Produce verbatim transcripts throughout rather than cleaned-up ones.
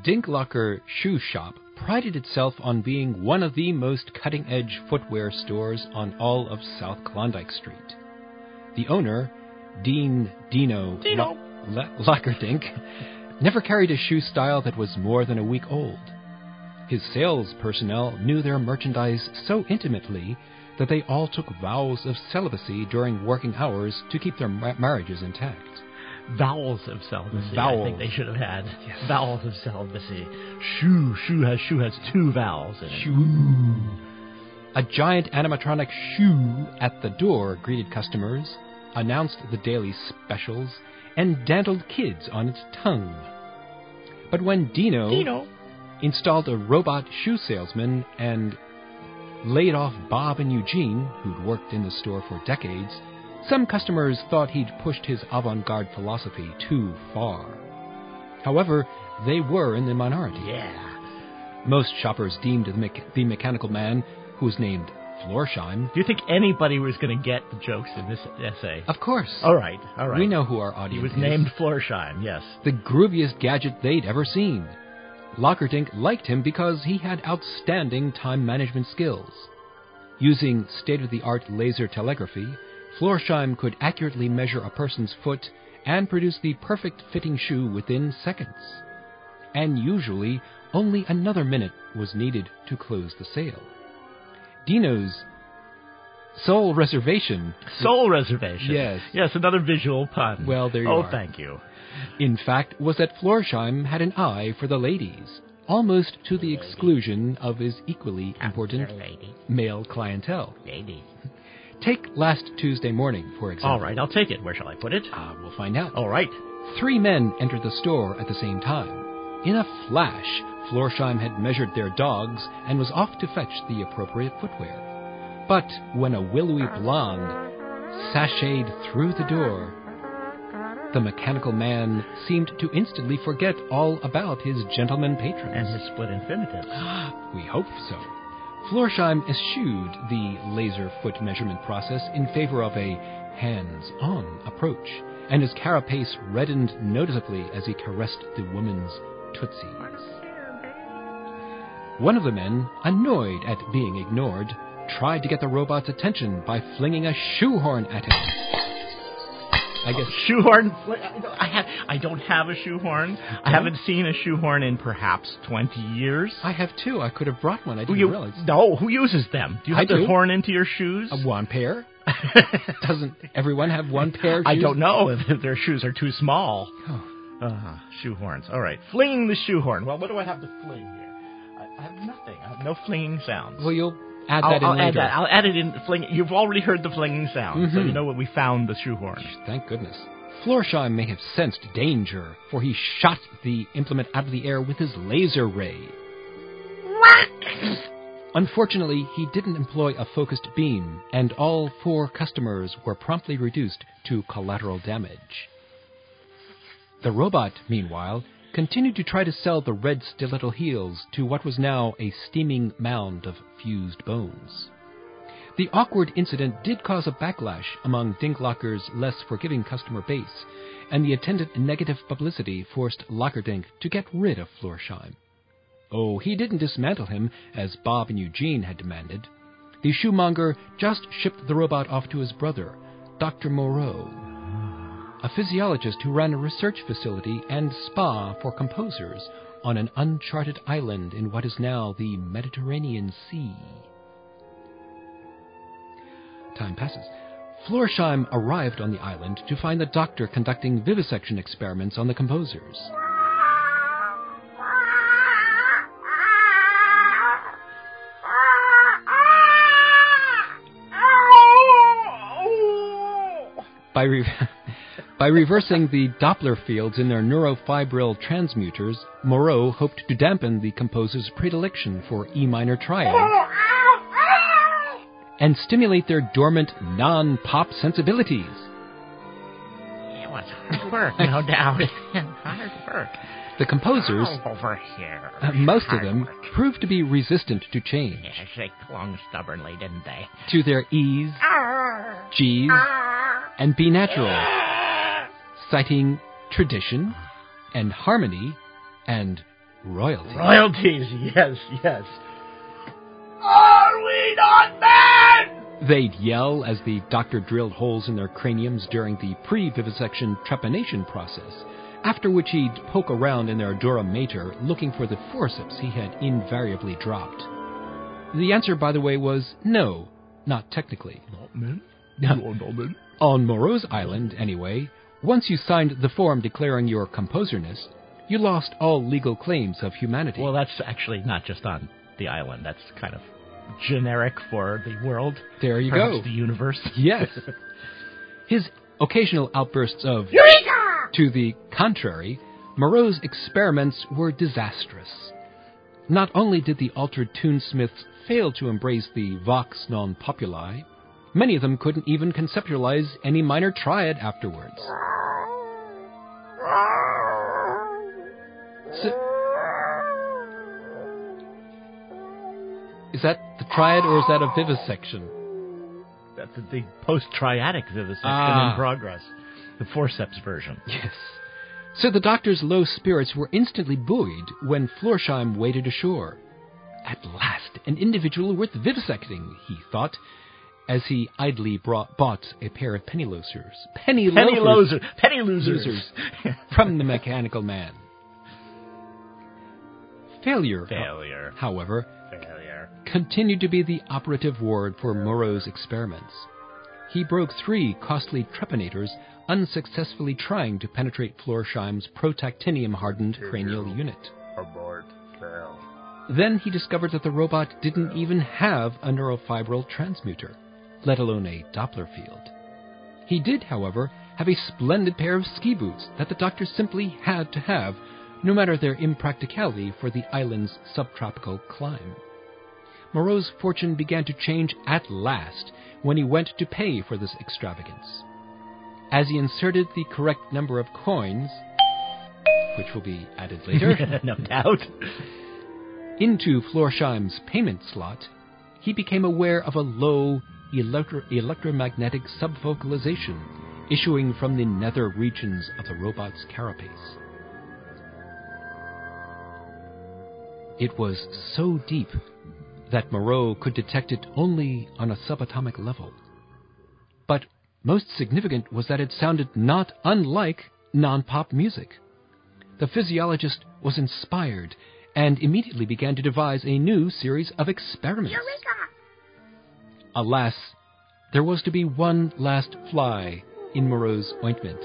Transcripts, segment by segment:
Dinklocker Shoe Shop prided itself on being one of the most cutting-edge footwear stores on all of South Klondike Street. The owner, Dean Dino, Dino. L- Lockerdink, never carried a shoe style that was more than a week old. His sales personnel knew their merchandise so intimately that they all took vows of celibacy during working hours to keep their ma- marriages intact. Vowels of celibacy. Vowels. I think they should have had Yes. vowels of celibacy. Shoe, shoe has shoe has two vowels in it. Shoe. A giant animatronic shoe at the door greeted customers, announced the daily specials, and dandled kids on its tongue. But when Dino, Dino. installed a robot shoe salesman and laid off Bob and Eugene, who'd worked in the store for decades, some customers thought he'd pushed his avant-garde philosophy too far. However, they were in the minority. Yeah. Most shoppers deemed the, me- the mechanical man, who was named Florsheim. Do you think anybody was going to get the jokes in this essay? Of course. All right, all right. We know who our He audience was is. named Florsheim, yes. The grooviest gadget they'd ever seen. Lockerdink liked him because he had outstanding time management skills. Using state-of-the-art laser telegraphy, Florsheim could accurately measure a person's foot and produce the perfect fitting shoe within seconds. And usually, only another minute was needed to close the sale. Dino's sole reservation... Soul reservation. Yes. Yes, another visual pun. Well, there you oh, are. Oh, thank you. in fact, was that Florsheim had an eye for the ladies, almost to the exclusion of his equally important male clientele. Lady. Take last Tuesday morning, for example. All right, I'll take it. Where shall I put it? Uh, we'll find out. All right. Three men entered the store at the same time. In a flash, Florsheim had measured their dogs and was off to fetch the appropriate footwear. But when a willowy blonde sashayed through the door, the mechanical man seemed to instantly forget all about his gentleman patrons. And his split infinitive. We hope so. Florsheim eschewed the laser foot measurement process in favor of a hands-on approach, and his carapace reddened noticeably as he caressed the woman's tootsies. One of the men, annoyed at being ignored, tried to get the robot's attention by flinging a shoehorn at him. I guess shoehorn. I have. I don't have a shoehorn. I haven't seen a shoehorn in perhaps twenty years. I have two. I could have brought one. I didn't you, realize. No, who uses them? Do you I have to do. horn into your shoes? Uh, one pair. Doesn't everyone have one pair of shoes? I don't know if their shoes are too small. Oh. Uh, shoehorns. All right, flinging the shoehorn. Well, what do I have to fling here? I, I have nothing. I have no flinging sounds. Well, you'll add I'll, that in I'll later. add that. I'll add it in. Fling. You've already heard the flinging sound, Mm-hmm. so you know what we found the shoehorn. Thank goodness. Florsheim may have sensed danger, for he shot the implement out of the air with his laser ray. Unfortunately, he didn't employ a focused beam, and all four customers were promptly reduced to collateral damage. The robot, meanwhile, continued to try to sell the red stiletto heels to what was now a steaming mound of fused bones. The awkward incident did cause a backlash among Dinklocker's less forgiving customer base, and the attendant negative publicity forced Lockerdink to get rid of Florsheim. Oh, he didn't dismantle him, as Bob and Eugene had demanded. The shoemonger just shipped the robot off to his brother, Doctor Moreau, a physiologist who ran a research facility and spa for composers on an uncharted island in what is now the Mediterranean Sea. Time passes. Florsheim arrived on the island to find the doctor conducting vivisection experiments on the composers. By, re- by reversing the Doppler fields in their neurofibril transmuters, Moreau hoped to dampen the composer's predilection for E minor triad and stimulate their dormant non-pop sensibilities. It was hard work, no doubt. Hard work. The composers, Oh, over here. uh, most of Hard them, work. proved to be resistant to change, Yes, they clung stubbornly, didn't they? to their E's, G's, and B natural, citing tradition and harmony and royalty. Royalties, yes, yes. Are we not men? They'd yell as the doctor drilled holes in their craniums during the pre-vivisection trepanation process, after which he'd poke around in their dura mater looking for the forceps he had invariably dropped. The answer, by the way, was no, not technically. Not men? You are not men? On Moreau's Island, anyway, once you signed the form declaring your composerness, you lost all legal claims of humanity. Well, that's actually not just on the island. That's kind of generic for the world. There you perhaps go. The universe. Yes. His occasional outbursts of Eureka! To the contrary, Moreau's experiments were disastrous. Not only did the altered tunesmiths fail to embrace the vox non populi, many of them couldn't even conceptualize any minor triad afterwards. So, is that the triad or is that a vivisection? That's the post-triadic vivisection Ah. in progress. The forceps version. Yes. So the doctor's low spirits were instantly buoyed when Florsheim waded ashore. At last, an individual worth vivisecting, he thought, as he idly brought, bought a pair of penny losers. Penny, Penny loafers loser, penny losers. losers from the mechanical man. Failure, Failure. however, Failure. continued to be the operative word for Moreau's experiments. He broke three costly trepanators, unsuccessfully trying to penetrate Florsheim's protactinium-hardened cranial unit. Abort. Fail. Then he discovered that the robot didn't even have a neurofibril transmuter, let alone a Doppler field. He did, however, have a splendid pair of ski boots that the doctor simply had to have, no matter their impracticality for the island's subtropical climb. Moreau's fortune began to change at last when he went to pay for this extravagance. As he inserted the correct number of coins, which will be added later, No doubt. into Florsheim's payment slot, he became aware of a low electro- electromagnetic subvocalization issuing from the nether regions of the robot's carapace. It was so deep that Moreau could detect it only on a subatomic level. But most significant was that it sounded not unlike non-pop music. The physiologist was inspired and immediately began to devise a new series of experiments. Eureka! Alas, there was to be one last fly in Moreau's ointment.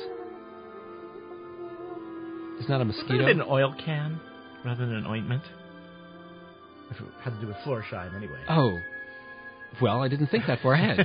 Isn't that a Would it mosquito? have been an oil can rather than an ointment? If it had to do with Florsheim, anyway. Oh, well, I didn't think that far ahead.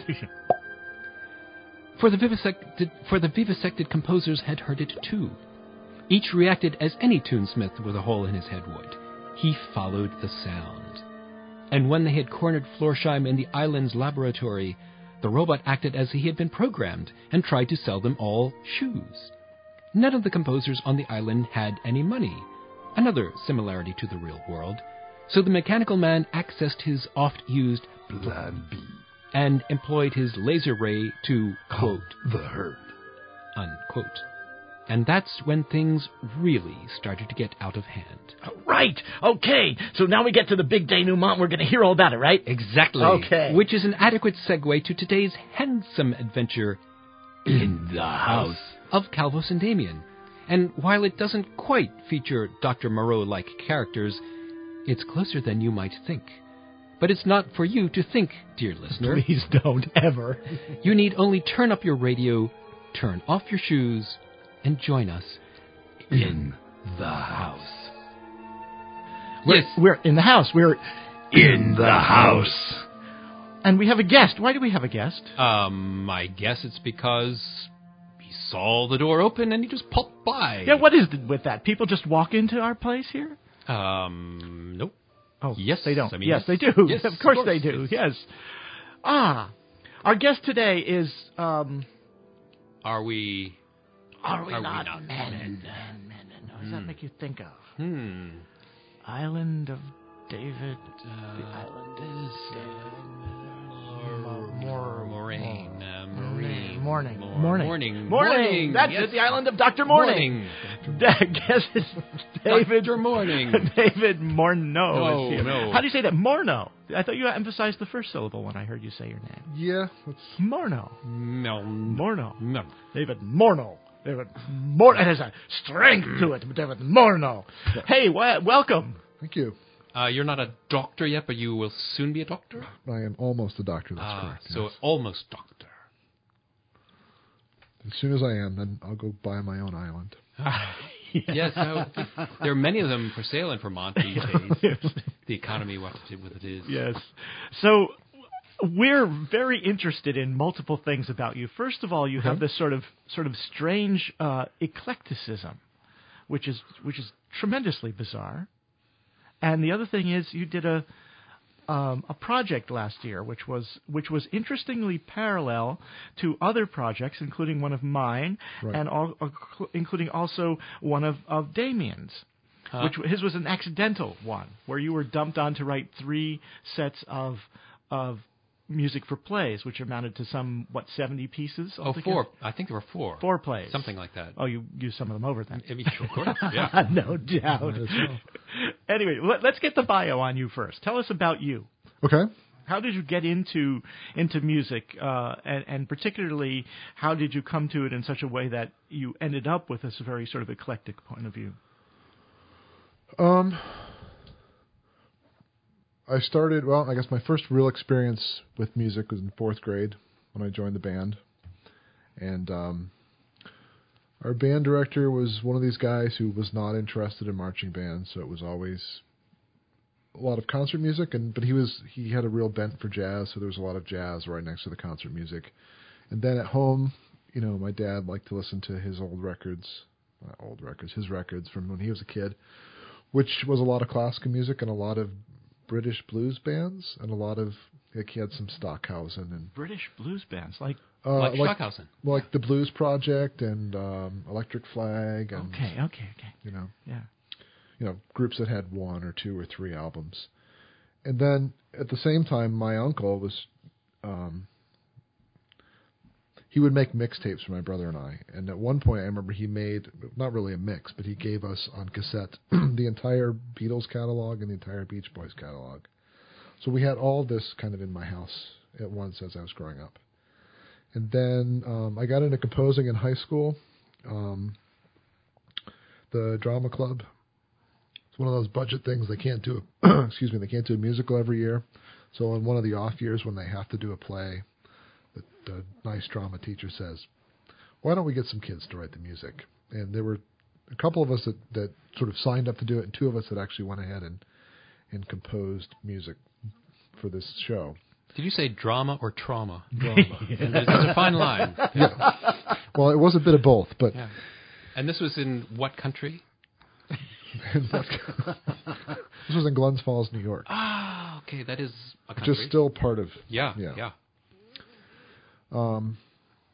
For the vivisected, for the vivisected composers had heard it too. Each reacted as any tunesmith with a hole in his head would. He followed the sound. And when they had cornered Florsheim in the island's laboratory, the robot acted as he had been programmed and tried to sell them all shoes. None of the composers on the island had any money, another similarity to the real world, so the mechanical man accessed his oft-used Plan B. and employed his laser ray to, quote, The herd. unquote. And that's when things really started to get out of hand. Right. Okay. So now we get to the big denouement. We're going to hear all about it, right? Exactly. Okay. Which is an adequate segue to today's handsome adventure In the house. of Calvos and Damien. And while it doesn't quite feature Doctor Moreau-like characters, it's closer than you might think. But it's not for you to think, dear listener. Please don't ever. You need only turn up your radio, turn off your shoes, and join us In the house. We're, Yes. we're in the house. We're In the house. and we have a guest. Why do we have a guest? Um, I guess it's because he saw the door open and he just popped by. Yeah. What is it with that? People just walk into our place here? Um, nope. Oh, Yes, they don't. I mean, yes, yes. they do. Yes, of of course course. they do. It's- Yes. Ah, our guest today is. Um, Are we... are we Are we not, not men? men? Men, men, men. What does that make you think of? Hmm. Island of David. Uh, the island is, of David. uh, More- Moraine. Uh, Morning. Marine. Morning. Mor- Morning. Morning. Morning. That's Yes. it. The island of Doctor Morning. Morning. Doctor Guess it's David Doctor Morning. David Morneau No, is here. no. How do you say that? Morneau. I thought you emphasized the first syllable when I heard you say your name. Yeah, it's Morneau. No. Morneau. No. David Morneau. David Morneau. It has a strength to it. David Morneau. Hey, w- welcome. thank you. Uh, you're not a doctor yet, but you will soon be a doctor? I am almost a doctor. That's Ah, correct. so yes. almost doctor. As soon as I am, then I'll go buy my own island. Yes, so there are many of them for sale in Vermont these days. The economy, what it, what it is. Yes. So we're very interested in multiple things about you. First of all, you have Okay. this sort of sort of strange uh, eclecticism, which is which is tremendously bizarre. And the other thing is, you did a um, a project last year, which was which was interestingly parallel to other projects, including one of mine, Right. and all, uh, including also one of of Damien's. Huh? Which his was an accidental one, where you were dumped on to write three sets of of music for plays, which amounted to some what seventy pieces. Oh, altogether? four. I think there were four. Four plays, Something like that. Oh, you used some of them over then. I mean, of course, yeah. No doubt. Might as well. Anyway, let, let's get the bio on you first. Tell us about you. Okay. How did you get into into music, uh, and, and particularly, how did you come to it in such a way that you ended up with this very sort of eclectic point of view? Um, I started, well, I guess my first real experience with music was in fourth grade when I joined the band. And um, our band director was one of these guys who was not interested in marching bands, so it was always a lot of concert music. And but he was he had a real bent for jazz, so there was a lot of jazz right next to the concert music. And then at home, you know, my dad liked to listen to his old records, not old records, his records from when he was a kid, which was a lot of classical music and a lot of British blues bands and a lot of, like, he had some Stockhausen and British blues bands, like uh, like like, Stockhausen. like the Blues Project and um, Electric Flag and okay, okay, okay, you know yeah. you know groups that had one or two or three albums. And then at the same time, my uncle was um, he would make mixtapes for my brother and I. And at one point, I remember he made, not really a mix, but he gave us on cassette the entire Beatles catalog and the entire Beach Boys catalog. So we had all this kind of in my house at once as I was growing up. And then um, I got into composing in high school. Um, the drama club. It's one of those budget things. They can't do, excuse me, they can't do a musical every year. So in one of the off years when they have to do a play, the, the nice drama teacher says, why don't we get some kids to write the music? And there were a couple of us that, that sort of signed up to do it, and two of us that actually went ahead and, and composed music for this show. Did you say drama or trauma? Drama. And there's, there's a fine line. Yeah. Well, it was a bit of both, but Yeah. And this was in what country? this was in Glens Falls, New York, Ah, okay, that is a which country. is still part of. yeah, yeah. yeah. Um,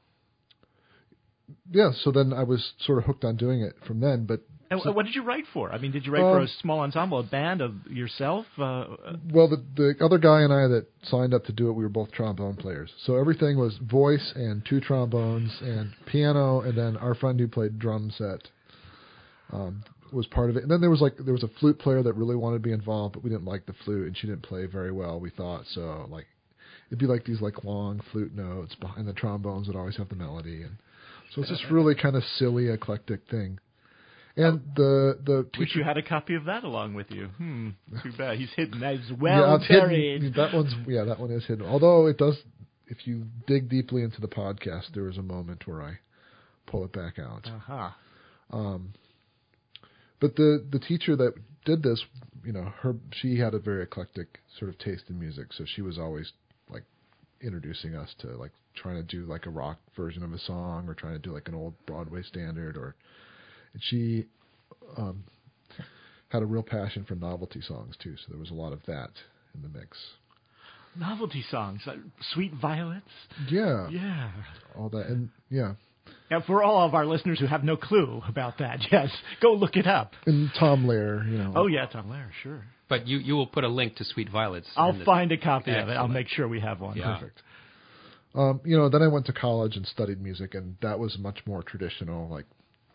yeah, so then I was sort of hooked on doing it from then. But And so, what did you write for? I mean, did you write for Um, a small ensemble, a band of yourself? Uh, well, the the other guy and I that signed up to do it, we were both trombone players. So everything was voice and two trombones and piano, and then our friend who played drum set um, was part of it. And then there was like there was a flute player that really wanted to be involved, but we didn't like the flute, and she didn't play very well, we thought. So like it'd be like these like long flute notes behind the trombones would always have the melody, and so it's this really kind of silly, eclectic thing. And the the Wish teacher, you had a copy of that along with you. Hmm. Too bad. He's hidden. That's yeah, well it's hidden. buried. That one's yeah, that one is hidden. Although it does, if you dig deeply into the podcast, there was a moment where I pull it back out. Uh-huh. Um, but the the teacher that did this, you know, her she had a very eclectic sort of taste in music, so she was always like introducing us to like trying to do like a rock version of a song or trying to do like an old Broadway standard, or and she um, had a real passion for novelty songs too, so there was a lot of that in the mix. Novelty songs. Uh, Sweet Violets. Yeah, Yeah. all that, and yeah, Now, for all of our listeners who have no clue about that, yes, go look it up. and Tom Lehrer, you know. Oh, yeah, Tom Lehrer, sure. But you, you will put a link to Sweet Violets. I'll in the- find a copy of it. I'll Excellent. make sure we have one. Yeah. Perfect. Um, you know, then I went to college and studied music, and that was much more traditional, like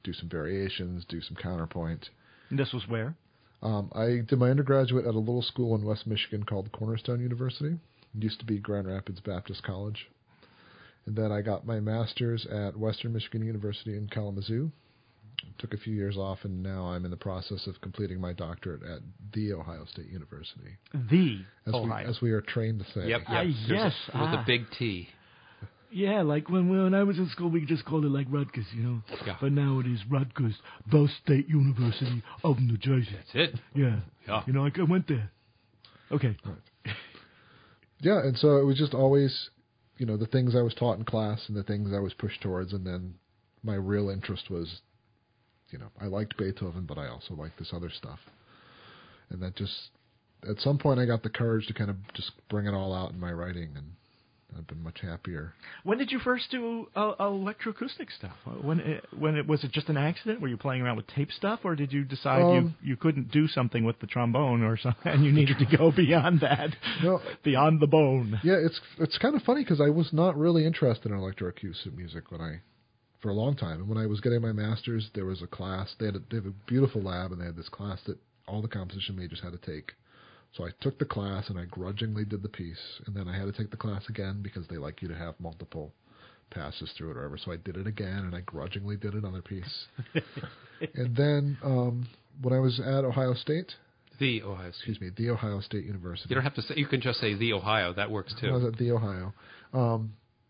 do some variations, do some counterpoint. And this was where? Um, I did my undergraduate at a little school in West Michigan called Cornerstone University. It used to be Grand Rapids Baptist College. And then I got my master's at Western Michigan University in Kalamazoo. Took a few years off, and now I'm in the process of completing my doctorate at The Ohio State University. The as Ohio. We, as we are trained to say. Yep, yep. Ah, yes. A, with ah. a big T. Yeah, like when when I was in school, we just called it like Rutgers, you know. Yeah. But now it is Rutgers, the State University of New Jersey. That's it. Yeah. Yeah. You know, like I went there. Okay. Right. Yeah, and so it was just always, you know, the things I was taught in class and the things I was pushed towards, and then my real interest was, you know, I liked Beethoven, but I also liked this other stuff. And that just, at some point I got the courage to kind of just bring it all out in my writing, and I've been much happier. When did you first do uh, electroacoustic stuff? When it, when it was it just an accident? Were you playing around with tape stuff, or did you decide Um, you, you couldn't do something with the trombone or something, and you needed to go beyond that, No, beyond the bone? yeah, it's it's kind of funny because I was not really interested in electroacoustic music when I, for a long time. And when I was getting my master's, there was a class. They had a, they have a beautiful lab, and they had this class that all the composition majors had to take. So I took the class, and I grudgingly did the piece. And then I had to take the class again because they like you to have multiple passes through it or whatever. So I did it again, and I grudgingly did another piece. And then um, when I was at Ohio State, The Ohio State. excuse me, The Ohio State University. You don't have to say. You can just say The Ohio. That works too. I was at The Ohio. Um,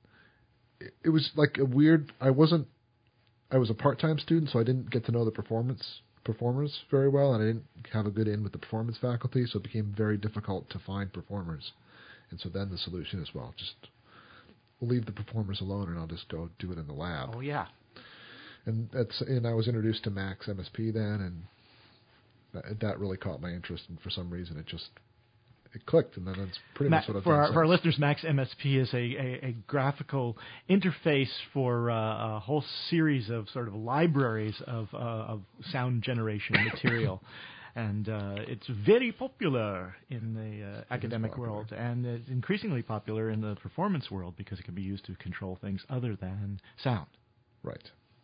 it, it was like a weird. I wasn't. I was a part-time student, so I didn't get to know the performance performers very well, and I didn't have a good in with the performance faculty, so it became very difficult to find performers. And so then the solution is, well, just leave the performers alone, and I'll just go do it in the lab. Oh yeah. And that's and I was introduced to Max M S P then, and that, that really caught my interest. And for some reason, it just it clicked, and then that's pretty Ma- much what I've for done our, since. for our listeners, Max M S P is a, a, a graphical interface for uh, a whole series of sort of libraries of, uh, of sound generation material. And uh, it's very popular in the uh, academic popular. world, and it's increasingly popular in the performance world because it can be used to control things other than sound. Right.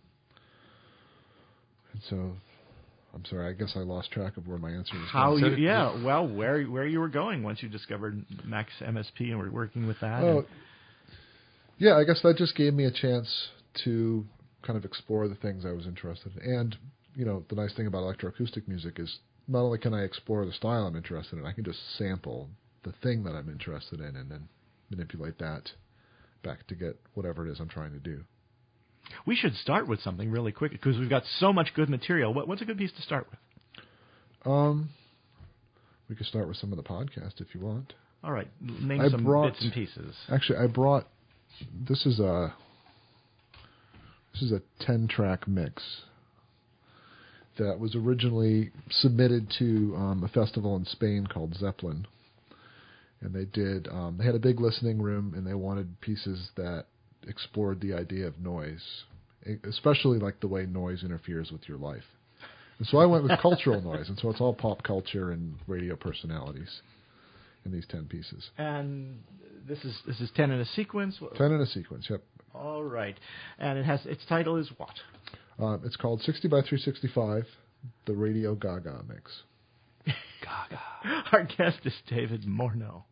And so, I'm sorry, I guess I lost track of where my answer was How going. you? Yeah. Well, where where you were going once you discovered Max M S P and were working with that? Oh, and- yeah, I guess that just gave me a chance to kind of explore the things I was interested in. And, you know, the nice thing about electroacoustic music is not only can I explore the style I'm interested in, I can just sample the thing that I'm interested in and then manipulate that back to get whatever it is I'm trying to do. We should start with something really quick because we've got so much good material. What, what's a good piece to start with? Um, we could start with some of the podcast if you want. All right, name I some brought- bits and pieces. Actually, I brought this is a this is a ten track mix that was originally submitted to um, a festival in Spain called Zeppelin, and they did um, they had a big listening room, and they wanted pieces that explored the idea of noise, especially like the way noise interferes with your life. And so I went with cultural noise, and so it's all pop culture and radio personalities in these ten pieces. And this is this is ten in a sequence. Ten in a sequence, yep. All right, and it has its title is what? Uh, it's called sixty by three sixty-five, the Radio Gaga Mix. Gaga. Our guest is David Morneau.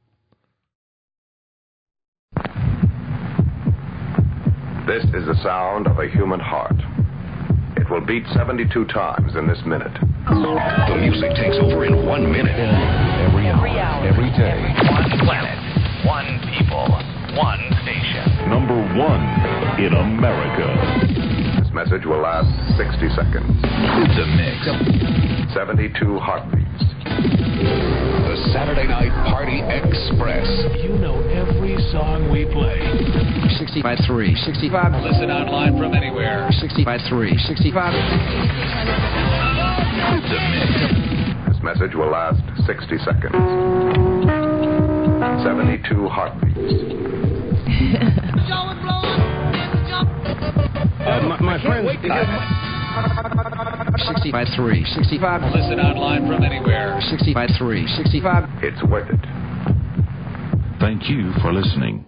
This is the sound of a human heart. It will beat seventy-two times in this minute. The music takes over in one minute. Every hour, Every hour. every day. One planet, one people, one station. Number one in America. This message will last sixty seconds. The Mix. seventy-two heartbeats. The Saturday Night Party Express. You know every song we play. sixty by three, sixty-five. Listen online from anywhere. sixty by three, sixty-five. The Mix. This message will last sixty seconds. seventy-two heartbeats. Uh, my my friends, sixty by three, sixty-five. listen online from anywhere. sixty by three, sixty-five. It's worth it. Thank you for listening.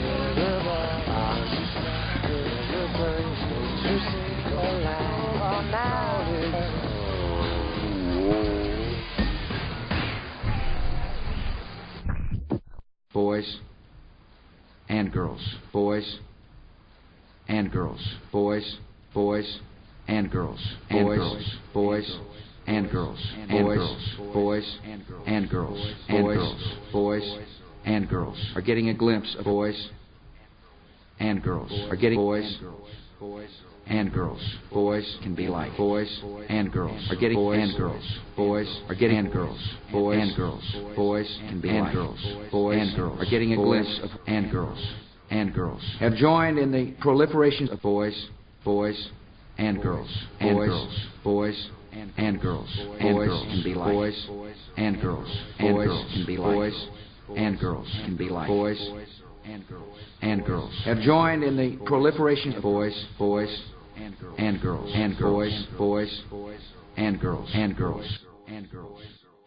Boys and girls, boys and girls, boys, boys and girls, boys, boys and girls, boys, boys and girls, boys, boys and girls are getting a glimpse of boys and girls are getting boys and girls. Boys can be like boys and girls are getting boys and girls. Boys are getting and girls. Boys and girls. Boys can be like girls. Boys and girls are getting a glimpse of and girls. And girls have joined in the proliferation of boys, boys and girls. And girls. Boys and girls. Boys can be like boys and girls. Boys can be like boys and girls can be like boys and girls. And girls have joined in the proliferation of boys, boys and girls, and girls, and boys, boys, and girls, and girls, and girls.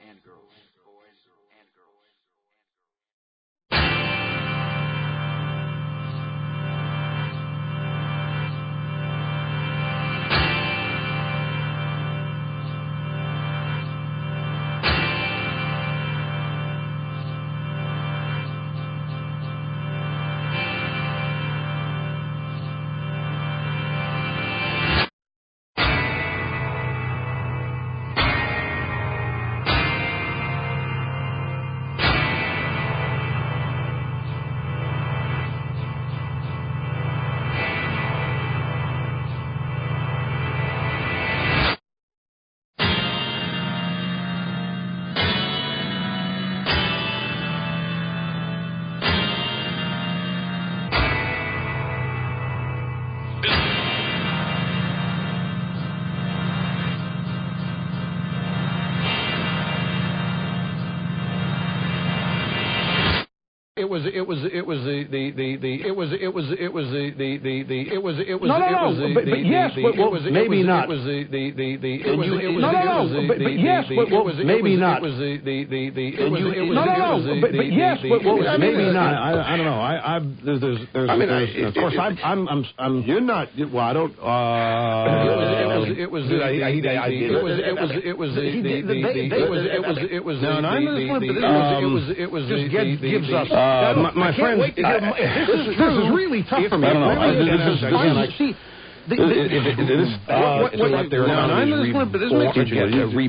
It was it was it was the the the, the it was it was it was the the the, the it was it was no, no, it was no, the, but, the, but yes, the, but, well, it was, maybe it was, not. It was the the the, the it and was you, it was no, no, it was no, the, but, but yes, the, but, well, it was, maybe it was, not. It was the the the the it and was you, it was no, no, it no, was the, but, but yes, but, well, I maybe mean, not. I, I don't know. I, I there's there's, there's, I mean, there's I, of course it, I'm I'm I'm I'm you're not. Well, I don't. Uh, it was it was it was it was it was it was the the the it was it was it was no, no, I know this one, but this it was it was just the gives us. My friend, this is really tough for me. I don't know. This is again. I see. The, the, it, it, it is, uh, what, what, like there are no, no, but this makes it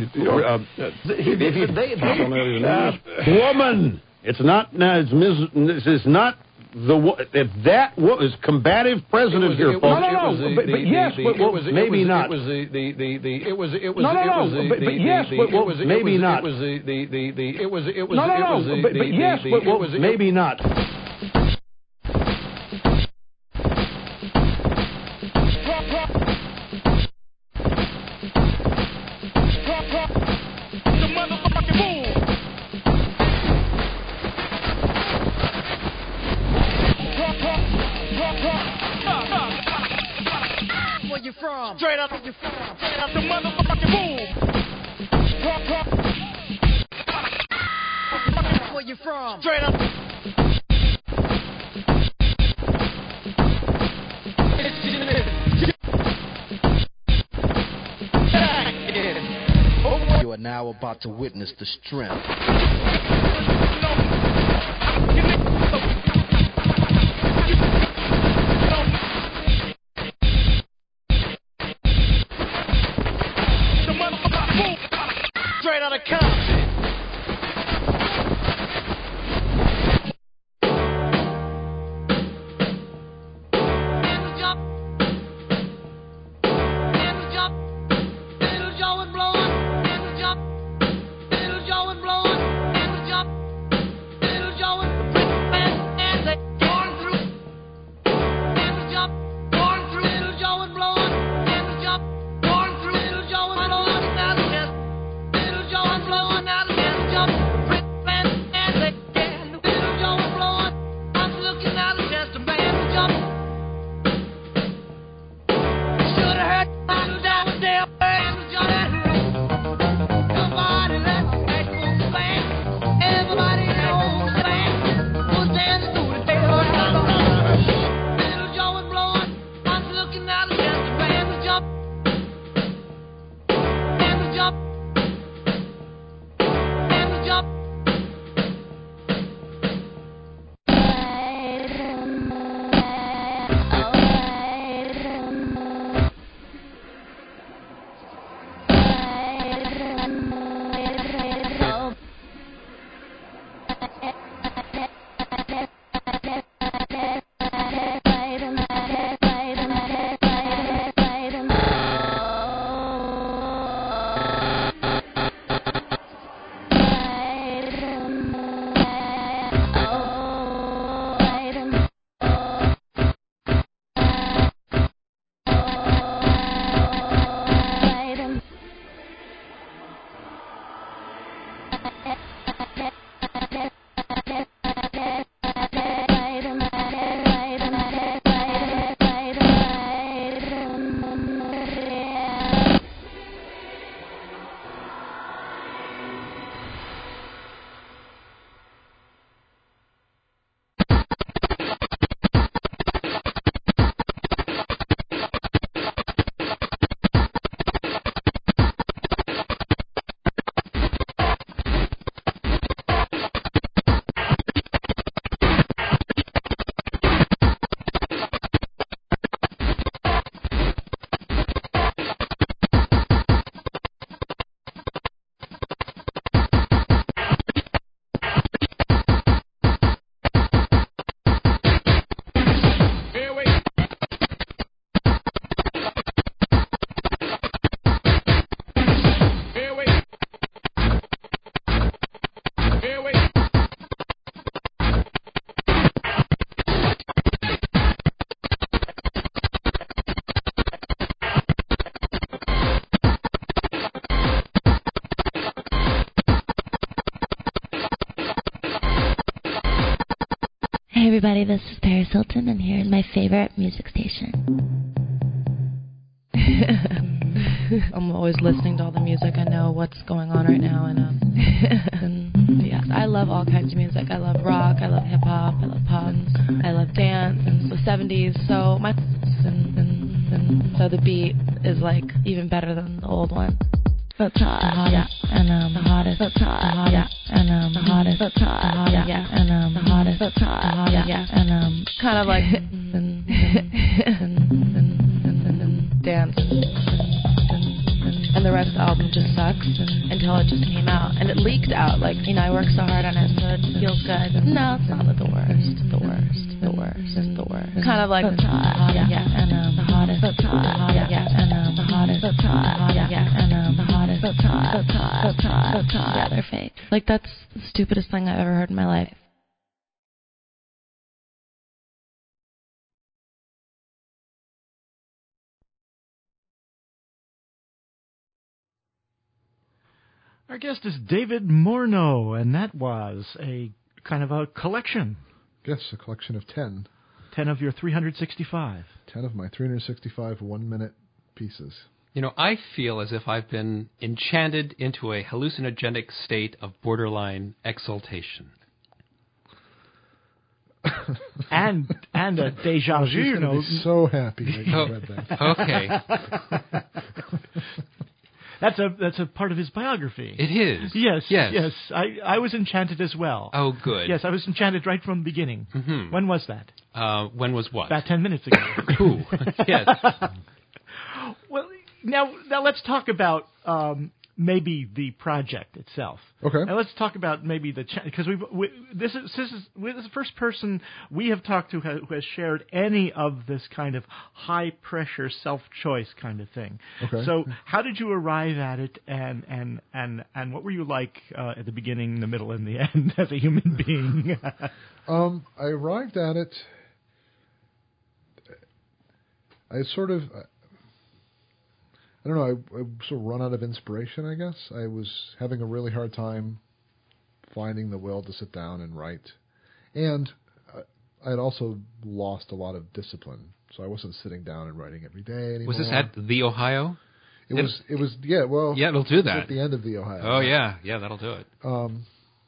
woman. It's not. No, it's Miz This is not the. If that was combative president here, folks. No, no, no. But, but yes, but, well, maybe not. It was the the the the. It was it was. No, no, no. But, but yes, but, well, maybe not. It was the the the the. It was it was. No, no, no. But, but yes, but, well, maybe not. Straight up, straight up the motherfucking boom. Where you from? Straight up. You are now about to witness the strength. Straight out of Compton. Little Joe and blowing, little Joe, little Joe and everybody, this is Paris Hilton, and here is my favorite music station. I'm always listening to all the music. I know what's going on right now, and, um, and yes, I love all kinds of music. I love rock, I love hip hop, I love pop, I love dance, and the seventies. So my and, and, and so the beat is like even better than the old one. That's hot, the hottest, yeah. And um, the hottest, that's hot, the hottest, yeah. And um, the hottest, that's hot, the hottest, yeah. And um, the hottest, that's hot, the hottest, yeah. And um, kind of like and, and, and, and, and, and dance. And the rest of the album just sucks and, until it just came out. And it leaked out. Like, you know, I worked so hard on it, so it feels good. No, it's not the worst. The worst. The worst. The worst. Kind of like the hot, yeah. yeah. And um, the hottest. That's hot, the hottest, yeah. And um, the hottest. That's hot, the hottest, yeah. And um, the hottest. That's hot, that's hot, that's hot, that's hot. Yeah, they're fake. Like, that's the stupidest thing I've ever heard in my life. Our guest is David Morneau, and that was a kind of a collection. Yes, a collection of ten. Ten of your three hundred sixty-five. Ten of my three hundred sixty-five one-minute pieces. You know, I feel as if I've been enchanted into a hallucinogenic state of borderline exaltation. and and a deja vu. She's going to be so happy that you oh, read that. Okay. That's a that's a part of his biography. It is. Yes, yes. yes. I, I was enchanted as well. Oh, good. Yes, I was enchanted right from the beginning. Mm-hmm. When was that? Uh, when was what? About ten minutes ago. Ooh, yes. Well, now now let's talk about um, maybe the project itself. Okay. Now let's talk about maybe the because cha- we this is this is this is the first person we have talked to who has shared any of this kind of high pressure self choice kind of thing. Okay. So how did you arrive at it, and and and, and what were you like uh, at the beginning, the middle, and the end as a human being? um, I arrived at it. I sort of. I don't know, I, I sort of run out of inspiration, I guess. I was having a really hard time finding the will to sit down and write. And I had also lost a lot of discipline, so I wasn't sitting down and writing every day anymore. Was this at the Ohio? It Did was, it was, yeah, well. Yeah, it'll do that. At the end of the Ohio. Oh, yeah, yeah, that'll do it. Um,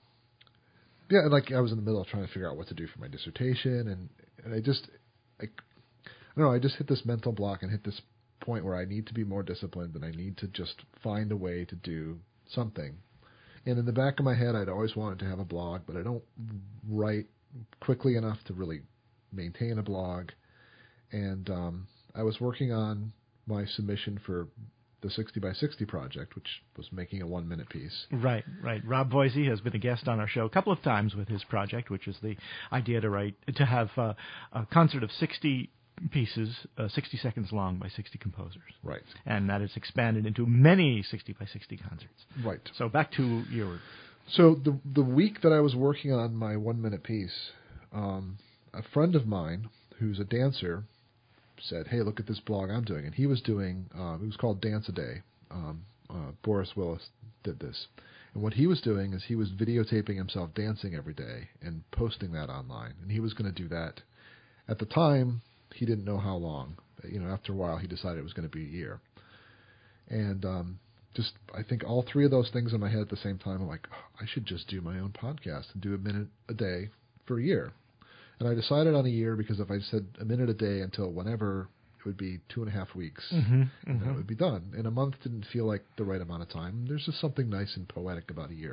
yeah, and like I was in the middle of trying to figure out what to do for my dissertation, and, and I just, I, I don't know, I just hit this mental block and hit this point where I need to be more disciplined and I need to just find a way to do something. And in the back of my head, I'd always wanted to have a blog, but I don't write quickly enough to really maintain a blog. And um, I was working on my submission for the sixty by sixty project, which was making a one-minute piece. Right, right. Rob Boise has been a guest on our show a couple of times with his project, which is the idea to write to have uh, a concert of sixty pieces, uh, sixty seconds long by sixty composers. Right. And that is expanded into many sixty by sixty concerts. Right. So back to your... So the the week that I was working on my one-minute piece, um, a friend of mine who's a dancer said, hey, look at this blog I'm doing. And he was doing, uh, it was called Dance a Day. Um, uh, Boris Willis did this. And what he was doing is he was videotaping himself dancing every day and posting that online. And he was going to do that. At the time, he didn't know how long. You know, after a while, he decided it was going to be a year. And um, just, I think all three of those things in my head at the same time, I'm like, oh, I should just do my own podcast and do a minute a day for a year. And I decided on a year because if I said a minute a day until whenever, it would be two and a half weeks, mm-hmm, and mm-hmm. then it would be done. And a month didn't feel like the right amount of time. There's just something nice and poetic about a year.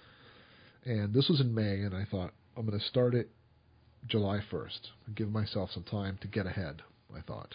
And this was in May, and I thought, I'm going to start it July first, and give myself some time to get ahead, I thought.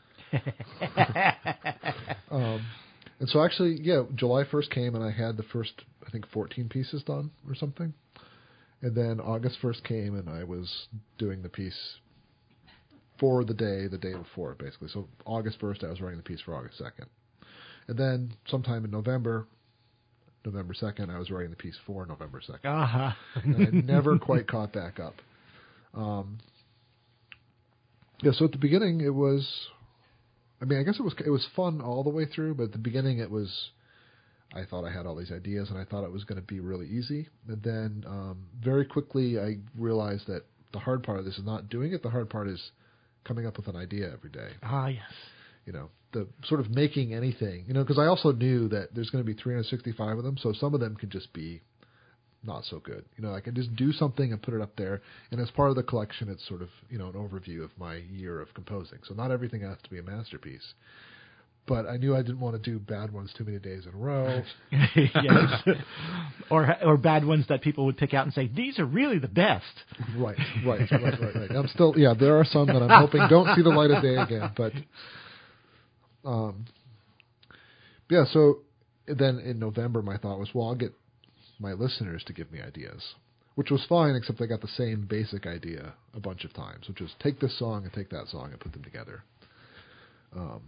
um, and so actually, yeah, July first came, and I had the first, I think, fourteen pieces done or something. And then August first came, and I was doing the piece for the day, the day before, basically. So August first, I was writing the piece for August second. And then sometime in November, November second, I was writing the piece for November second. Uh-huh. And I never quite caught back up. Um, yeah, so at the beginning, it was, I mean, I guess it was it was fun all the way through, but at the beginning it was, I thought I had all these ideas, and I thought it was going to be really easy. And then um, very quickly I realized that the hard part of this is not doing it. The hard part is coming up with an idea every day. Ah, yes. You know, the sort of making anything. You know, because I also knew that there's going to be three hundred sixty-five of them, so some of them could just be not so good. You know, I can just do something and put it up there, and as part of the collection, it's sort of, you know, an overview of my year of composing. So not everything has to be a masterpiece. But I knew I didn't want to do bad ones too many days in a row. Yes. or or bad ones that people would pick out and say, these are really the best. Right, right, right, right, right. I'm still, yeah, there are some that I'm hoping don't see the light of day again. But, um, yeah, so then in November, my thought was, well, I'll get my listeners to give me ideas, which was fine, except I got the same basic idea a bunch of times, which was take this song and take that song and put them together. Um,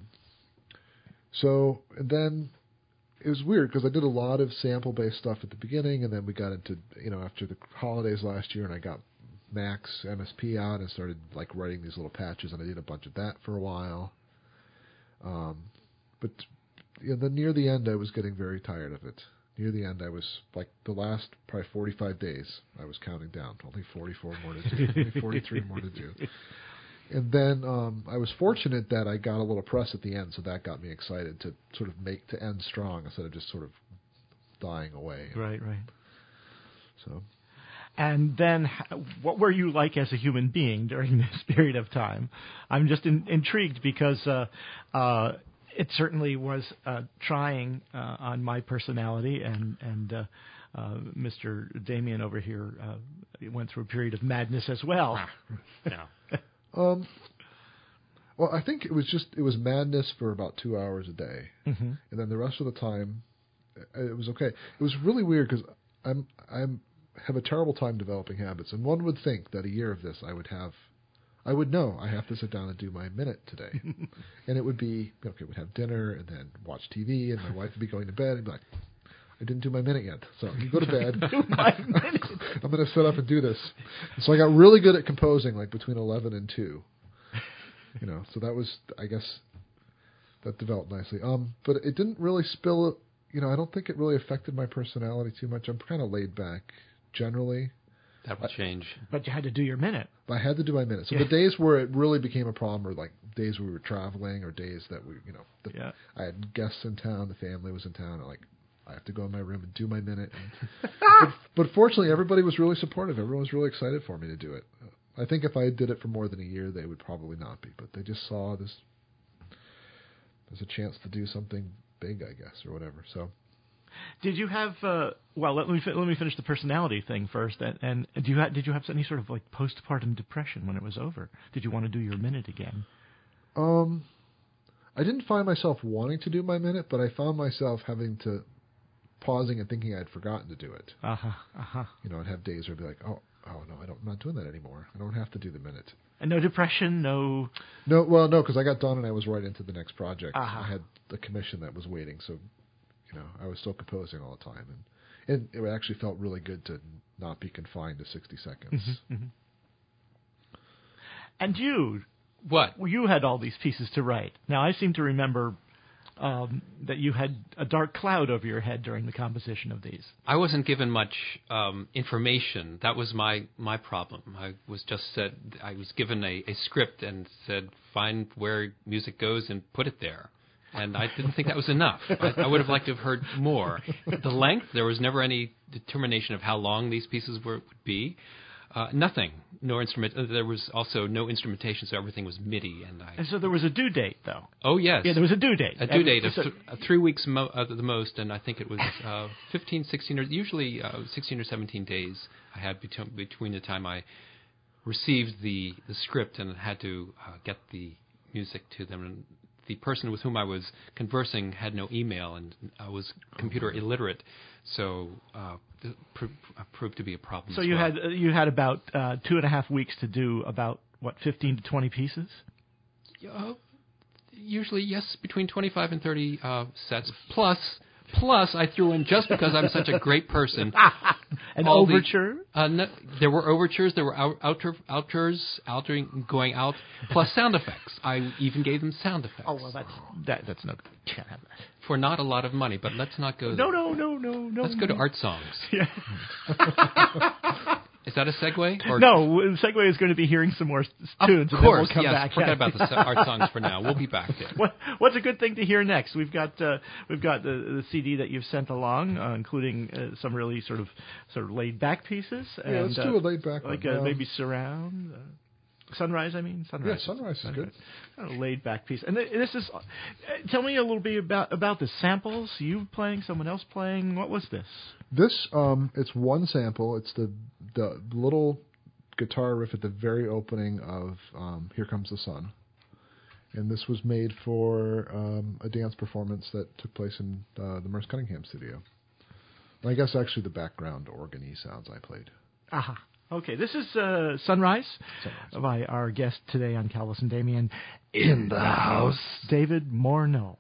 so and then it was weird because I did a lot of sample-based stuff at the beginning, and then we got into, you know, after the holidays last year, and I got Max M S P out and started like writing these little patches, and I did a bunch of that for a while. Um, but you know, then near the end, I was getting very tired of it. Near the end, I was, like, the last probably forty-five days, I was counting down. Only forty-four more to do. Only forty-three more to do. And then um, I was fortunate that I got a little press at the end, so that got me excited to sort of make, to end strong instead of just sort of dying away. Right, right. So. And then what were you like as a human being during this period of time? I'm just in, intrigued because uh, uh, it certainly was uh, trying uh, on my personality, and and uh, uh, Mister Damien over here uh, went through a period of madness as well. Yeah. um. Well, I think it was just it was madness for about two hours a day, mm-hmm. and then the rest of the time, it was okay. It was really weird because I'm I'm have a terrible time developing habits, and one would think that a year of this I would have. I would know I have to sit down and do my minute today. And it would be, okay, we'd have dinner and then watch T V, and my wife would be going to bed and be like, I didn't do my minute yet. So you go to bed. do my minute. I'm going to sit up and do this. And so I got really good at composing, like between eleven and two. You know, so that was, I guess, that developed nicely. Um, But it didn't really spill, you know, I don't think it really affected my personality too much. I'm kind of laid back generally. That would change. But you had to do your minute. I had to do my minute. So yeah. the days where it really became a problem were like days where we were traveling or days that we, you know, the, yeah. I had guests in town, the family was in town, and like I have to go in my room and do my minute. And, but, but fortunately, everybody was really supportive. Everyone was really excited for me to do it. I think if I did it for more than a year, they would probably not be. But they just saw this as a chance to do something big, I guess, or whatever. So. Did you have? Uh, well, let me fi- let me finish the personality thing first. And, and did you ha- did you have any sort of like postpartum depression when it was over? Did you want to do your minute again? Um, I didn't find myself wanting to do my minute, but I found myself having to pausing and thinking I'd forgotten to do it. Uh huh. Uh huh. You know, I'd have days where I'd be like, oh, oh no, I don't, I'm not doing that anymore. I don't have to do the minute. And no depression, no. No, well, no, because I got done and I was right into the next project. Uh-huh. I had the commission that was waiting, so. You know, I was still composing all the time, and, and it actually felt really good to not be confined to sixty seconds. Mm-hmm, mm-hmm. And you, what? Well, you had all these pieces to write. Now, I seem to remember um, that you had a dark cloud over your head during the composition of these. I wasn't given much um, information. That was my, my problem. I was just said I was given a, a script and said find where music goes and put it there. And I didn't think that was enough. I, I would have liked to have heard more. The length, there was never any determination of how long these pieces were, would be. Uh, nothing, no instrument. Uh, there was also no instrumentation, so everything was MIDI. And, I, and so there was a due date, though. Oh, yes. Yeah, there was a due date. A due date of th- uh, three weeks mo- uh, the most, and I think it was uh, fifteen, sixteen, or usually uh, sixteen or seventeen days I had bet- between the time I received the, the script and had to uh, get the music to them. And the person with whom I was conversing had no email, and I was computer illiterate, so uh, it proved, proved to be a problem. So as you well. had uh, you had about uh, two and a half weeks to do about what fifteen to twenty pieces. Uh, usually, yes, between twenty-five and thirty uh, sets. Plus, plus I threw in, just because I'm such a great person, an overture. The, uh, no, there were overtures. There were out, outer, outers, outering, going out, plus sound effects. I even gave them sound effects. Oh well, that's that, that's no. Can't have that. For not a lot of money, but let's not go. No, no, no, no, no. Let's no. go to art songs. Yeah. Is that a segue? Or no, the segue is going to be hearing some more of tunes. Of and course, then we'll come yes. back. Forget about the art songs for now. We'll be back there. What, what's a good thing to hear next? We've got uh, we've got the, the C D that you've sent along, uh, including uh, some really sort of sort of laid back pieces. Yeah, and, let's uh, do a laid back like one. uh, Um, maybe Surround. Uh, Sunrise, I mean, Sunrise. Yeah, Sunrise is Sunrise. good. A laid back piece. And th- this is. Uh, tell me a little bit about about the samples. You playing, someone else playing. What was this? This, um, it's one sample. It's the the little guitar riff at the very opening of um, Here Comes the Sun. And this was made for um, a dance performance that took place in uh, the Merce Cunningham studio. And I guess actually the background organ-y sounds I played. Aha. Okay, this is uh, Sunrise, Sunrise by our guest today on Calvis and Damian. In the house, David Morneau.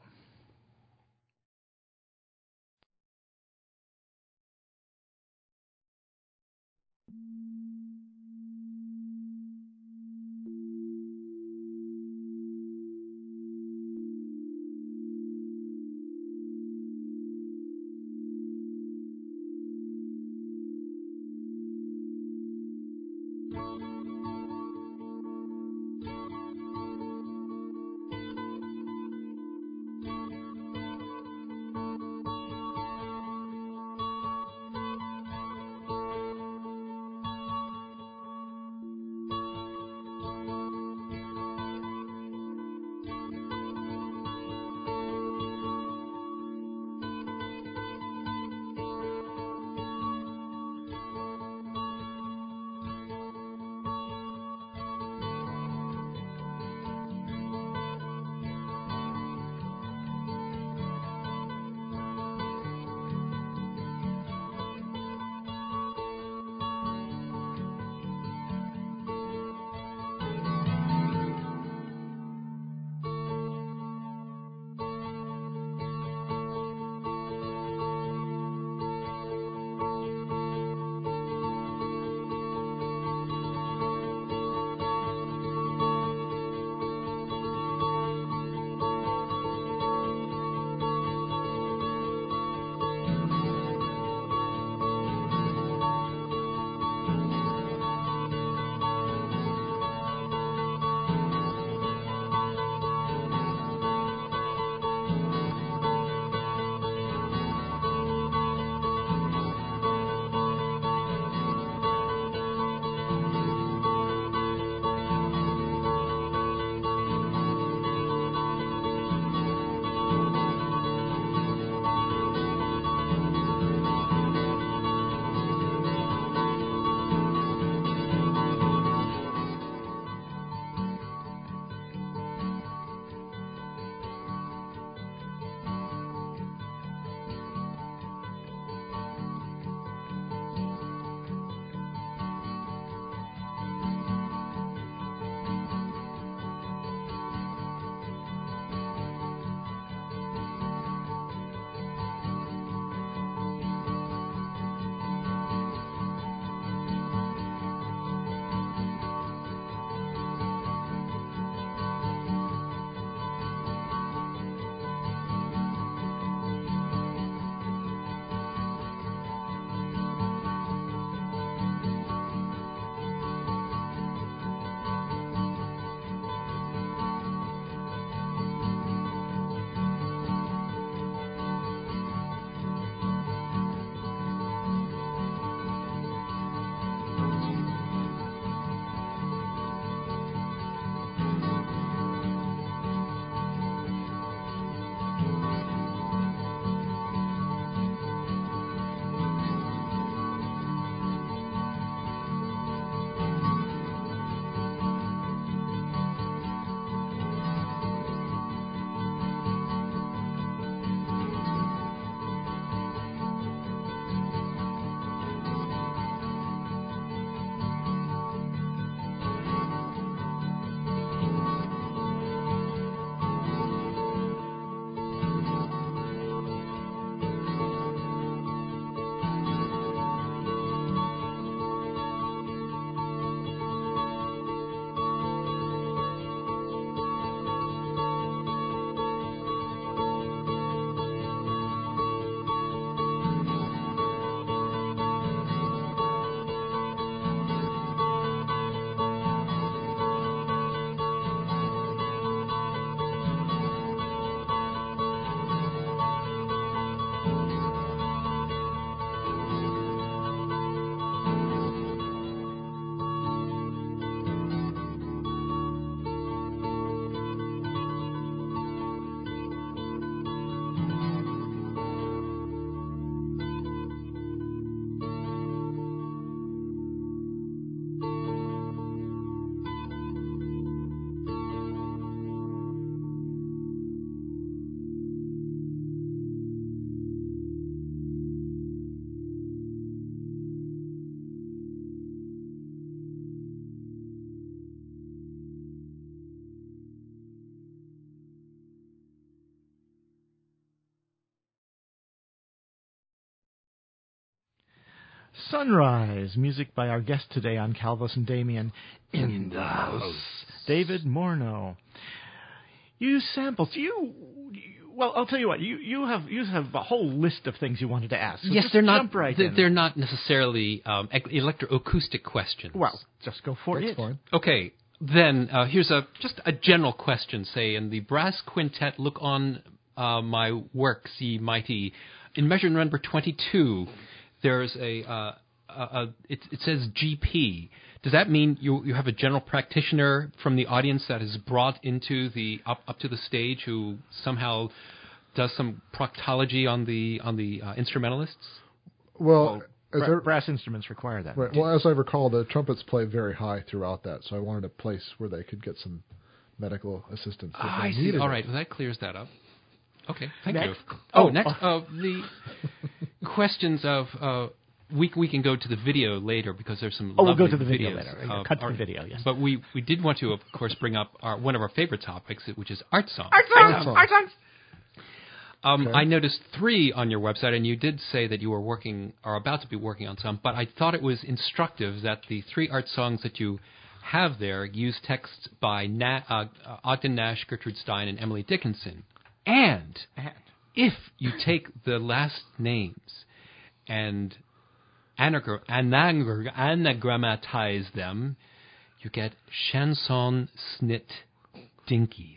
Sunrise, music by our guest today on Calvus and Damien in the house, David Morneau. You samples, you, you, well, I'll tell you what, you, you have you have a whole list of things you wanted to ask. So yes, just they're jump not. Right they're, in. they're not necessarily um, electroacoustic questions. Well, just go for That's it. Fine. Okay, then uh, here's a just a general question. Say, in the brass quintet, look on uh, my work, see mighty. In measure number twenty-two, there's a, uh, a, a it, it says G P. Does that mean you you have a general practitioner from the audience that is brought into the up up to the stage who somehow does some proctology on the on the uh, instrumentalists? Well, well as bra- there, brass instruments require that. Right. Well, as I recall, the trumpets play very high throughout that, so I wanted a place where they could get some medical assistance. Ah, I see. All right, well, that clears that up. Okay, thank next? you. Oh, oh next, uh, the questions of. Uh, We we can go to the video later because there's some. Oh, we'll go to videos, the video later. uh, Cut to our, the video, yes. But we, we did want to, of course, bring up our, one of our favorite topics, which is art songs. Art songs. Art songs. Um, okay. I noticed three on your website, and you did say that you were working or about to be working on some. But I thought it was instructive that the three art songs that you have there use texts by Na- uh, uh, Ogden Nash, Gertrude Stein, and Emily Dickinson. And if you take the last names and Anagra- anagra- anagrammatize them, you get chanson snit dinkies.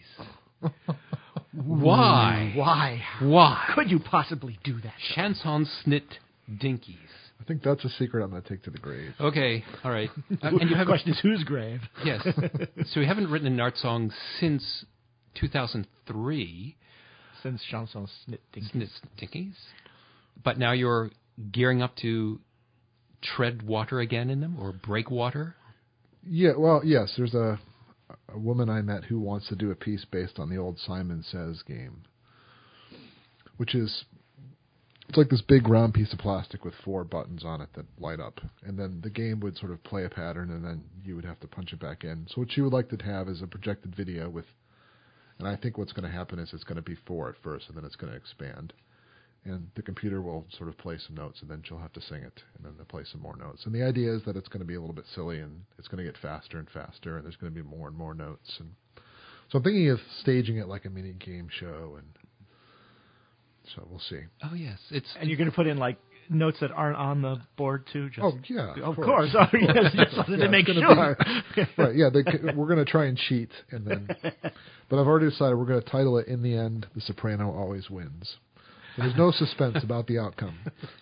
Why? Why? Why? Could you possibly do that? Chanson snit dinkies. I think that's a secret I'm going to take to the grave. Okay, all right. Uh, and you the question is whose grave? Yes. So you haven't written an art song since two thousand three. Since chanson snit dinkies. Snit dinkies. But now you're gearing up to tread water again in them or break water? Yeah, well, yes. There's a a woman I met who wants to do a piece based on the old Simon Says game, which is it's like this big round piece of plastic with four buttons on it that light up, and then the game would sort of play a pattern, and then you would have to punch it back in. So what she would like to have is a projected video with, and I think what's going to happen is it's going to be four at first, and then it's going to expand. And the computer will sort of play some notes, and then she'll have to sing it, and then they'll play some more notes. And the idea is that it's going to be a little bit silly, and it's going to get faster and faster, and there's going to be more and more notes. And so I'm thinking of staging it like a mini game show, and so we'll see. Oh yes, it's and you're going to put in like notes that aren't on the board too. Just, oh yeah, of, of course. course. Oh yes, just wanted yeah, to make sure. Be, right? Yeah, they, we're going to try and cheat, and then. But I've already decided we're going to title it "In the End, the Soprano Always Wins." There's no suspense about the outcome.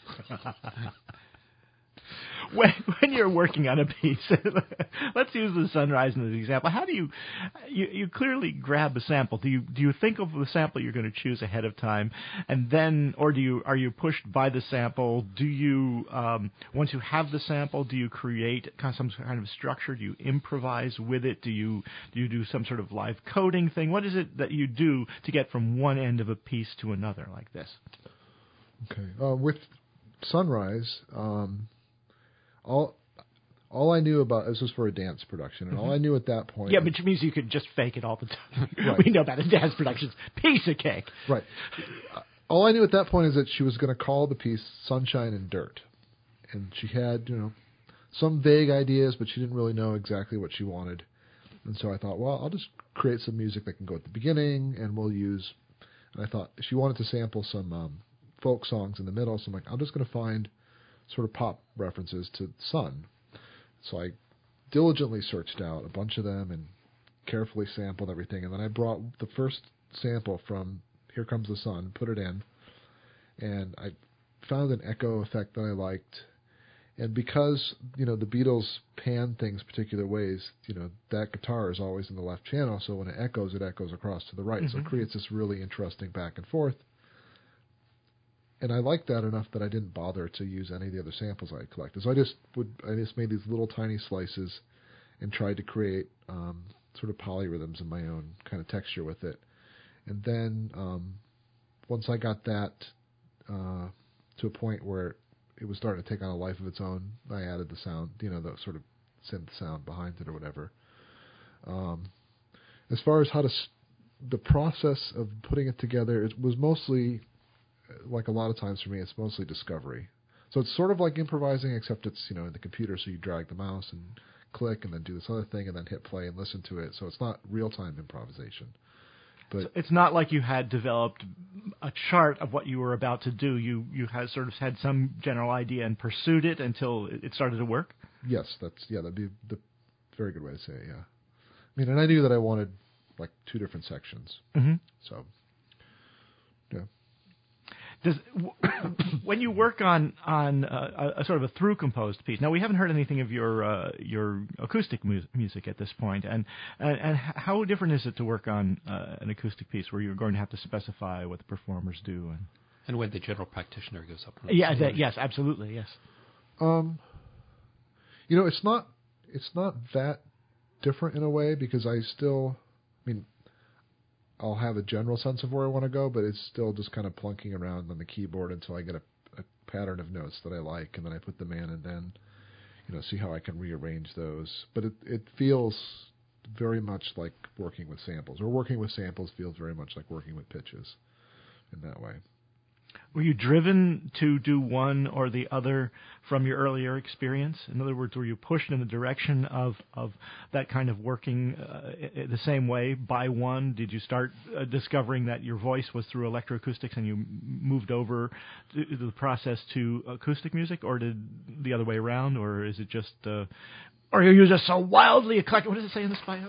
When, when you're working on a piece, let's use the Sunrise as an example. How do you, you you clearly grab a sample? Do you do you think of the sample you're going to choose ahead of time, and then, or do you are you pushed by the sample? Do you um, once you have the sample, do you create kind of some kind of structure? Do you improvise with it? Do you do you do some sort of live coding thing? What is it that you do to get from one end of a piece to another like this? Okay, uh, with Sunrise. Um, All all I knew about this was for a dance production, and all I knew at that point... Yeah, which means you could just fake it all the time. Right. We know about a dance production's piece of cake. Right. All I knew at that point is that she was going to call the piece Sunshine and Dirt. And she had, you know, some vague ideas, but she didn't really know exactly what she wanted. And so I thought, well, I'll just create some music that can go at the beginning, and we'll use... And I thought she wanted to sample some um, folk songs in the middle, so I'm like, I'm just going to find... sort of pop references to Sun. So I diligently searched out a bunch of them and carefully sampled everything. And then I brought the first sample from Here Comes the Sun, put it in, and I found an echo effect that I liked. And because, you know, the Beatles pan things particular ways, you know, that guitar is always in the left channel, so when it echoes, it echoes across to the right. Mm-hmm. So it creates this really interesting back and forth. And I liked that enough that I didn't bother to use any of the other samples I collected. So I just would I just made these little tiny slices and tried to create um, sort of polyrhythms in my own kind of texture with it. And then um, once I got that uh, to a point where it was starting to take on a life of its own, I added the sound, you know, the sort of synth sound behind it or whatever. Um, as far as how to s- the process of putting it together, it was mostly... like a lot of times for me, it's mostly discovery. So it's sort of like improvising, except it's, you know, in the computer, so you drag the mouse and click and then do this other thing and then hit play and listen to it. So it's not real-time improvisation. But so it's not like you had developed a chart of what you were about to do. You you had sort of had some general idea and pursued it until it started to work? Yes, that's yeah, that'd be the very good way to say it, yeah. I mean, and I knew that I wanted like two different sections. Mm-hmm. So, yeah. Does when you work on on uh, a, a sort of a through composed piece? Now we haven't heard anything of your uh, your acoustic mu- music at this point, and, and and how different is it to work on uh, an acoustic piece where you're going to have to specify what the performers do and and when the general practitioner goes up? Yeah, that, yes, absolutely, yes. Um, you know, it's not it's not that different in a way because I still, I mean. I'll have a general sense of where I want to go, but it's still just kind of plunking around on the keyboard until I get a, a pattern of notes that I like, and then I put them in, and then, you know, see how I can rearrange those. But it it feels very much like working with samples, or working with samples feels very much like working with pitches in that way. Were you driven to do one or the other from your earlier experience? In other words, were you pushed in the direction of, of that kind of working uh, the same way by one? Did you start uh, discovering that your voice was through electroacoustics and you moved over to the process to acoustic music, or did the other way around, or is it just, uh, or are you just so wildly eclectic? What does it say in this bio?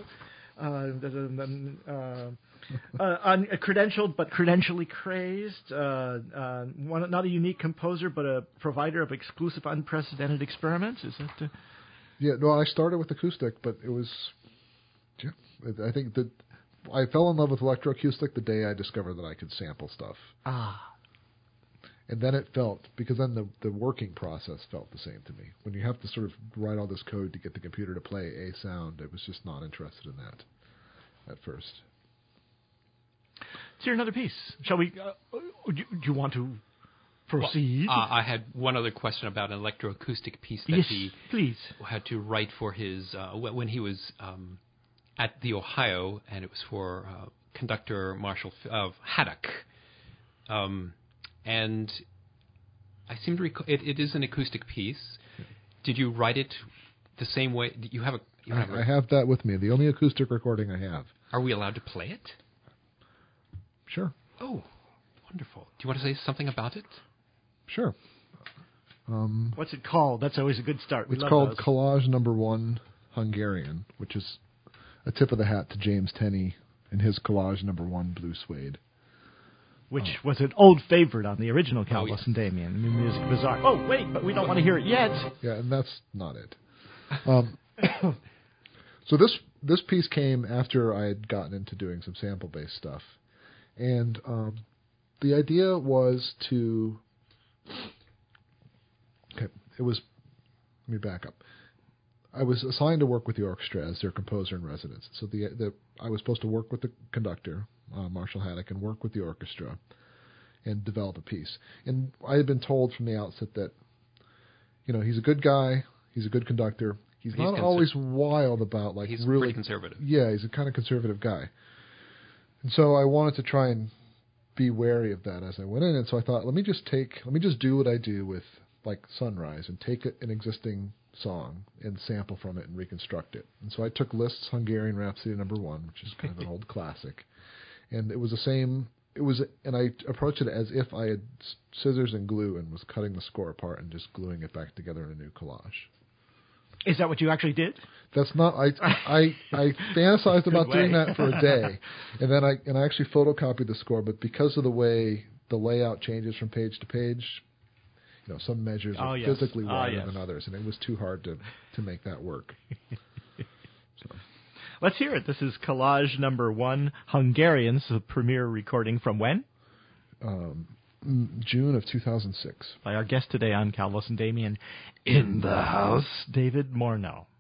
Uh, uh, uh, un- credentialed but credentially crazed, uh, uh, one, not a unique composer but a provider of exclusive, unprecedented experiments. Is that? Uh... Yeah, no, I started with acoustic, but it was. Yeah, I think that I fell in love with electroacoustic the day I discovered that I could sample stuff. Ah. And then it felt, because then the the working process felt the same to me. When you have to sort of write all this code to get the computer to play a sound, I was just not interested in that at first. Let's hear another piece. Shall we? Uh, do, do you want to proceed? Well, uh, I had one other question about an electroacoustic piece that yes, he please. had to write for his uh, when he was um, at the Ohio, and it was for uh, conductor Marshall of Haddock. Um, and I seem to recall it, it is an acoustic piece. Did you write it the same way? You have a. You have I, a, I have that with me. The only acoustic recording I have. Are we allowed to play it? Sure. Oh, wonderful. Do you want to say something about it? Sure. Um, What's it called? That's always a good start. We it's love called those. Collage Number One Hungarian, which is a tip of the hat to James Tenney and his Collage Number One Blue Suede. Which oh. was an old favorite on the original Calvus oh, yes. and Damian, New Music Bazaar. Oh, wait, but we don't want to hear it yet. Yeah, and that's not it. Um, so this this piece came after I had gotten into doing some sample-based stuff. And um, the idea was to... Okay, it was... Let me back up. I was assigned to work with the orchestra as their composer in residence. So the, the I was supposed to work with the conductor, uh, Marshall Haddock, and work with the orchestra and develop a piece. And I had been told from the outset that, you know, he's a good guy, he's a good conductor. He's, he's not conser- always wild about, like, he's really... pretty conservative. Yeah, he's a kind of conservative guy. And so I wanted to try and be wary of that as I went in. And so I thought, let me just take, let me just do what I do with, like, Sunrise and take an existing song and sample from it and reconstruct it. And so I took Liszt's Hungarian Rhapsody Number One, which is kind of an old classic. And it was the same, it was, and I approached it as if I had scissors and glue and was cutting the score apart and just gluing it back together in a new collage. Is that what you actually did? That's not. I I I fantasized about way. doing that for a day, and then I and I actually photocopied the score. But because of the way the layout changes from page to page, you know, some measures are oh, yes. physically oh, wider yes. than others, and it was too hard to to make that work. So. Let's hear it. This is Collage Number One Hungarian. This is a premiere recording from when? Um, June of two thousand six. By our guest today on Calvus and Damian, in the house, David Morneau.